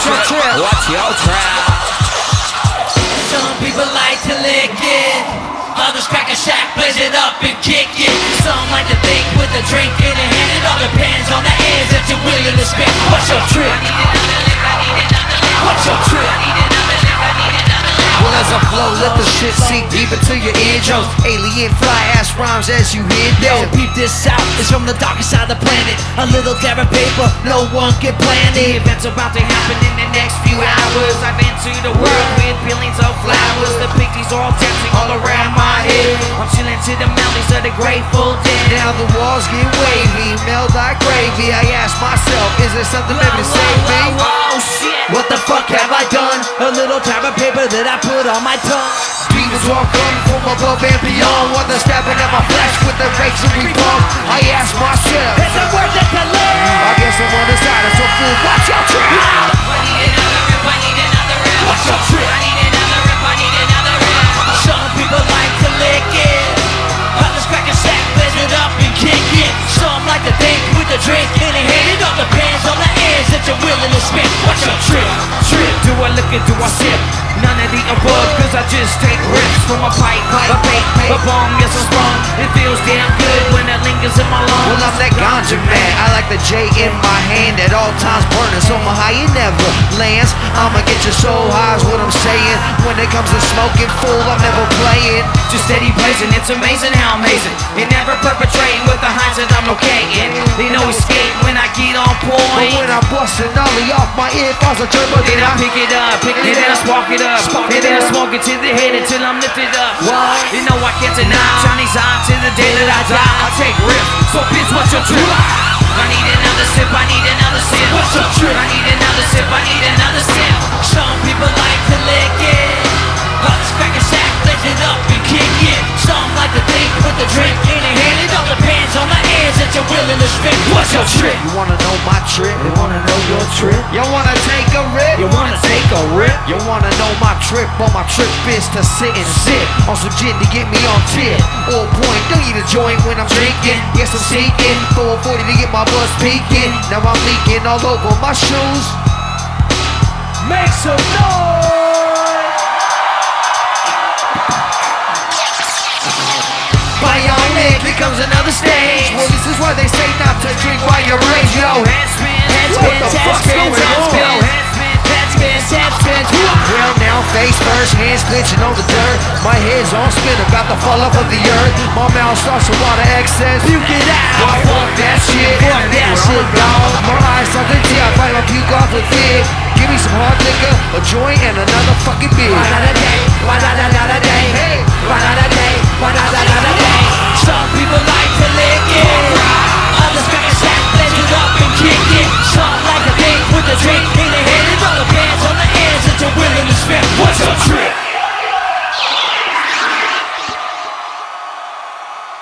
trip? What's your trip? Some people like to lick it, others crack a shack, blaze it up and kick it. Some like to think with a drink in their hand. It all depends on the ends that you're willing to spend. What's your trip? What's your trip? Well, as I flow, let the shit sink deep into your eardrums. Alien fly ass rhymes as you hear Yo, them. peep this out, it's from the darkest side of the planet. A little dab of paper, no one can plan it. Events about to happen in the next few hours. I've entered the world with billions of flowers. The pictures all dancing all around my head. I'm chilling to the melodies of the Grateful Dead. Now the walls get wavy, melt like gravy. I ask myself, is there something that can save me? Oh shit, what the fuck have I done? A little tab of paper that I put on my tongue. Demons all come from above and beyond. What they're stabbing at my flesh with their razor bomb. I ask myself, It's a word that can live. I guess I'm on the side of some fool. Watch your trip. I need another rip, I need another rip. What's your trip? I need another rip, I need another rip. Some people like to lick it, others crack a sack, blaze it up and kick it. Some like to think with a drink in their hand. It all depends on the ends that you're willing to spend. What's your trip? Trip? Do I look or do I sip? None of the above, cause I just take rips from a pipe, a bong, yes I'm sprung. It feels damn good when it lingers in my lungs. Well, I'm that ganja man. I like the J in my hand at all times burning, so my high it never lands. I'ma get your soul high is what I'm saying. When it comes to smoking full, I'm never playing. Just steady blazing, it's amazing how amazing. You never perpetrating with the hinds that I'm locating. They know escape when I get on But point. when I'm busting ollie off my earphones, I turbo, Then I pick it up, and then I spark it up. And then I smoke it to the head until I'm lifted up. What? You know I can't deny Chinese eye to the day that I die. I take rips, so bitch, what's your trip? I need another sip, I need another sip. What's your trip? I need another sip, I need another sip. Some people like to lick it, others crack a sack, blaze it up and kick it. Some like to think with a drink in their hand. It all depends on the ends that you're willing to spend. What's your trip? You wanna know my trip? You wanna know your trip? You wanna take a rip? You wanna take a rip? You wanna know my trip? Well, my trip is to sit and sip on some gin to get me on tip. All point, don't eat a joint when I'm drinking. Yes, I'm seeking 440 to get my blood peaking. Now I'm leaking all over my shoes. Make some noise! Bionic, here comes another stage. Well, this is why they say not to drink while you're rage. Yo, Headspin, well, now face first, hands glitching on the dirt. My head's on spin, about to fall off of the earth. My mouth starts to water excess. Puke it out. Fuck that shit. Fuck that shit, dog. My eyes start to tear. I bite my puke off with fear. Give me some hard liquor, a joint,